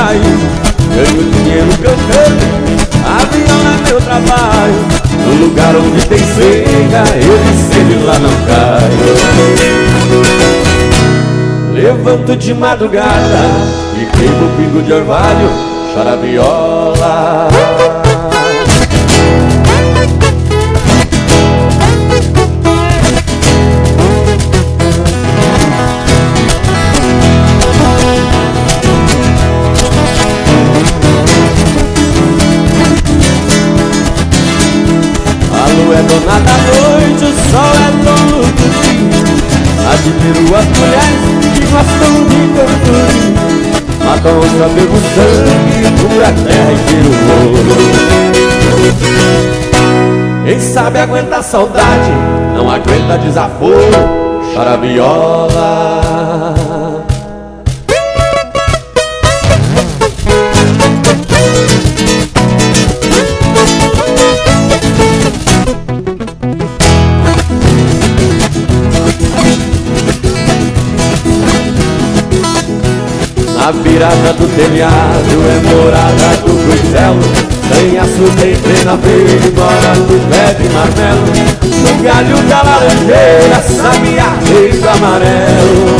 saio, ganho dinheiro cantando, a viola é meu trabalho. No lugar onde tem cega, eu de lá não caio. Levanto de madrugada e queimo o pingo de orvalho, chora a viola. A lua é dona da noite, o sol é dono do dia. Admiro as mulheres que gostam de cantoria, matam onça, bebo sangue, pura terra e tiro ouro. Quem sabe aguenta a saudade, não aguenta desaforo, chora a viola. A virada do telhado é morada do crucelo, tem açude em plena verde, mora no pé de marmelo. No galho da laranjeira, sabiá verde amarelo.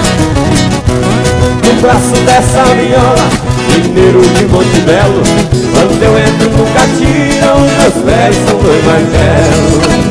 No braço dessa viola, mineiro de Monte Belo, quando eu entro nunca tiram, meus pés são dois martelos.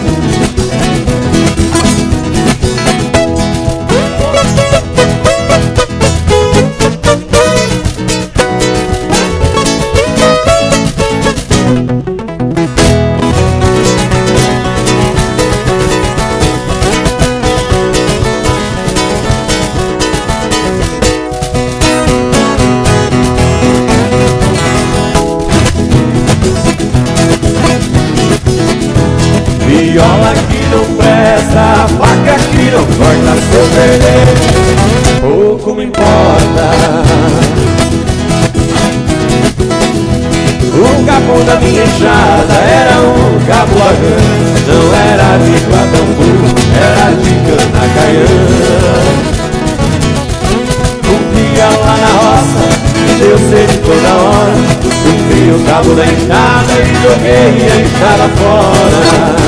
Viola que não presta, faca que não corta, se eu perder, pouco me importa. O cabo da minha enxada era um cabo arranjo, não era de guadambu, era de cana-caiana. Um dia lá na roça, me deu sede toda hora, subi o cabo da enxada e joguei a enxada fora.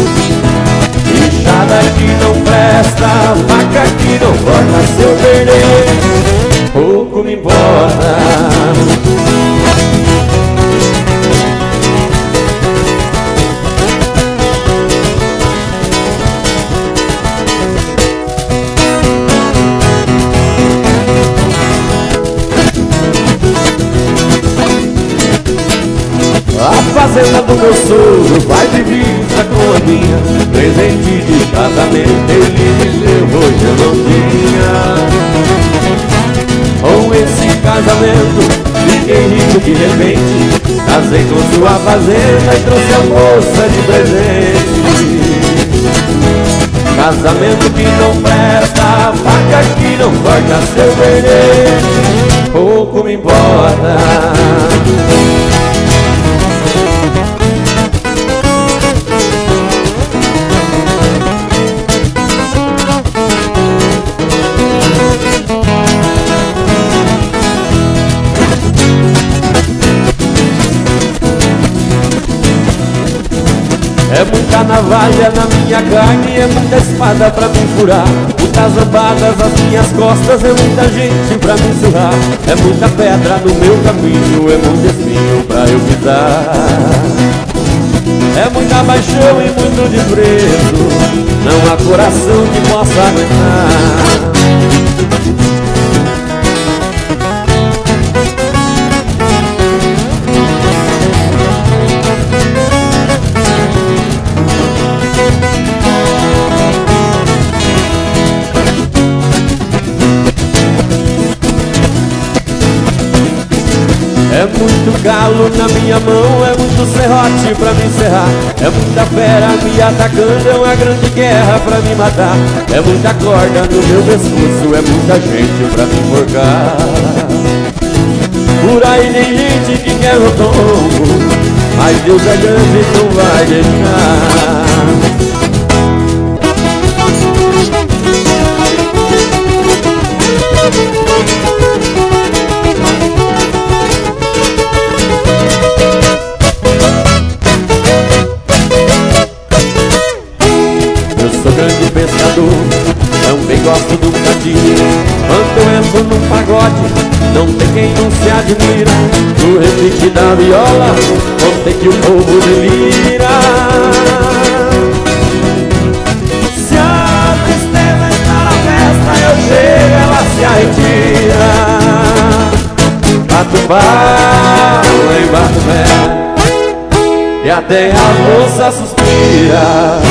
Enxada que não presta, faca que não corta, se eu perder, pouco me importa. A fazenda do meu sogro vai divisa com a minha, presente de casamento ele me deu, hoje eu não tinha. Com esse casamento fiquei rico de repente, casei com sua fazenda e trouxe a moça de presente. Casamento que não presta, faca que não corta, se eu perder, pouco me importa. É muita navalha na minha carne, é muita espada pra me furar, muitas zambadas nas minhas costas, é muita gente pra me surrar. É muita pedra no meu caminho, é muito espinho pra eu pisar. É muita paixão e muito desprezo, não há coração que possa aguentar. É muito galo na minha mão, é muito serrote pra me encerrar, é muita fera me atacando, é uma grande guerra pra me matar. É muita corda no meu pescoço, é muita gente pra me enforcar. Por aí tem gente que quer o tombo, mas Deus é grande e não vai deixar. gosto do cantinho. Quando eu entro num pagode, não tem quem não se admira. No repique da viola, contei que o povo delira. Se a tristeza está na festa, eu chego, ela se arretira. Batumbá, em Batubé, e até a moça suspira.